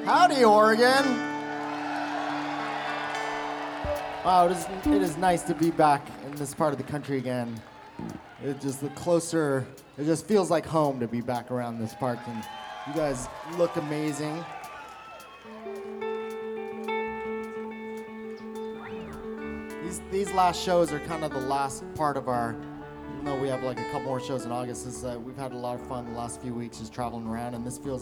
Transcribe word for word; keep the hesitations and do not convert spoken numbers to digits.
Howdy, Oregon. Wow, it is, it is nice to be back in this part of the country again. It just, the closer, it just feels like home to be back around this park, and you guys look amazing. These, these last shows are kind of the last part of our, even though we have like a couple more shows in August, is uh, we've had a lot of fun the last few weeks just traveling around, and this feels